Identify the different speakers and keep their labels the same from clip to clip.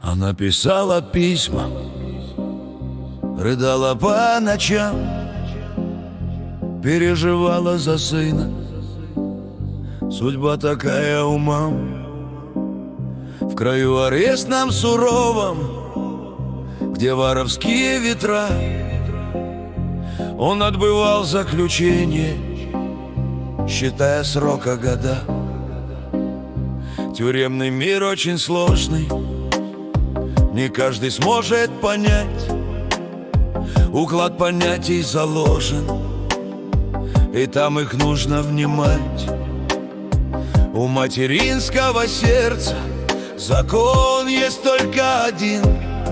Speaker 1: Она писала письма, рыдала по ночам, переживала за сына. Судьба такая у мам. В краю арестном суровом, где воровские ветра, он отбывал заключение, считая срока года. Тюремный мир очень сложный, не каждый сможет понять. Уклад понятий заложен, и там их нужно внимать. У материнского сердца закон есть только один.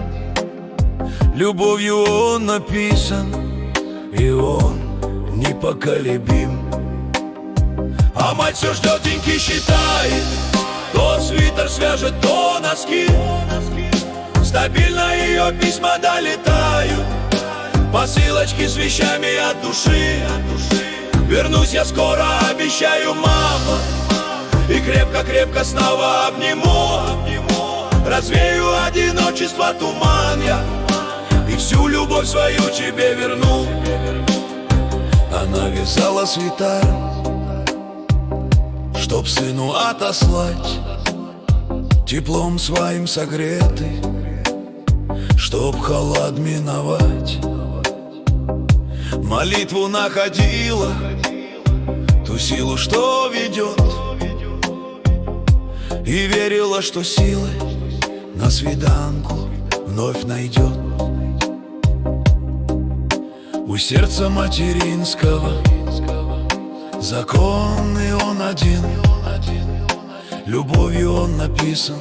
Speaker 1: Любовью он написан, и он непоколебим. А мать все ждет, деньги считает, то свитер свяжет, то носки. Стабильно ее письма долетают, посылочки с вещами от души. Вернусь я скоро, обещаю, мама, и крепко-крепко снова обниму. Развею одиночество, туман я, и всю любовь свою тебе верну. Она вязала свитер, чтоб сыну отослать, теплом своим согретый, чтоб холод миновать. Молитву находила, ту силу, что ведет, и верила, что силы на свиданку вновь найдет. У сердца материнского закон, и он один. Любовью он написан,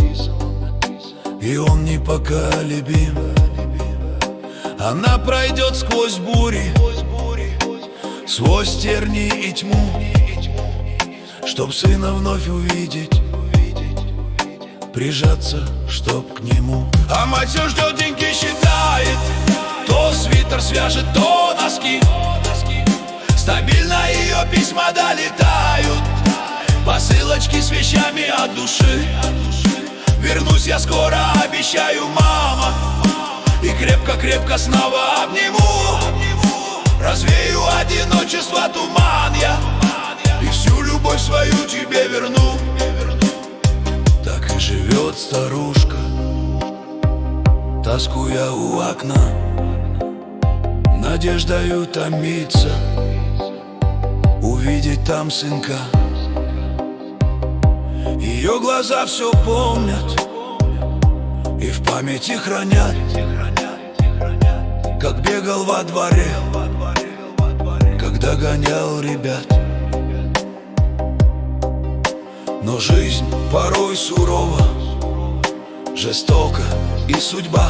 Speaker 1: и он непоколебим. Она пройдет сквозь бури, сквозь терни и тьму, чтоб сына вновь увидеть, прижаться, чтоб к нему. А мать все ждет, деньги считает, то свитер свяжет, то носки. Стабильно ее письма долетают, посылочки с вещами от души. Вернусь я скоро, обещаю, мама, и крепко-крепко снова обниму. Развею одиночество, туман я, и всю любовь свою тебе верну. Так и живет старушка, тоскуя у окна, надеждою томится увидеть там сынка. Ее глаза все помнят и в памяти хранят, как бегал во дворе, когда гонял ребят. Но жизнь порой сурова, жестока и судьба.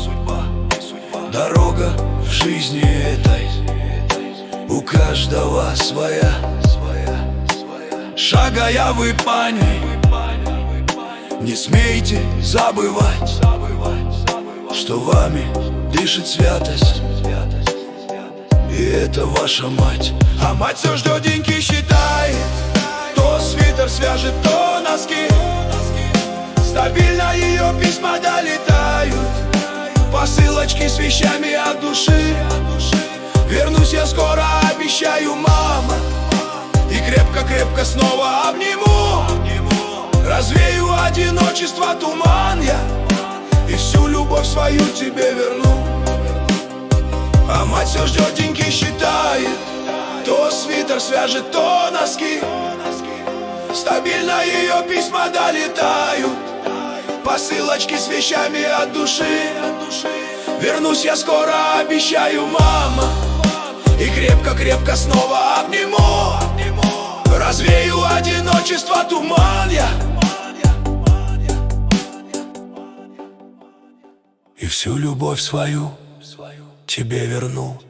Speaker 1: Дорога в жизни этой у каждого своя. Шагая вы по ней, не смейте забывать, что вами дышит святость, и это ваша мать. А мать все ждет, деньги считает, то свитер свяжет, то носки. Стабильно ее письма долетают, посылочки с вещами от души. Вернусь я скоро, обещаю, мама, и крепко-крепко снова обниму. Развею одиночество, туман я, и всю любовь свою тебе верну. А мать все ждет, деньги считает, то свитер свяжет, то носки. Стабильно ее письма долетают, посылочки с вещами от души. Вернусь я скоро, обещаю, мама, и крепко-крепко снова обниму. Развею одиночество, туман я, и всю любовь свою тебе верну.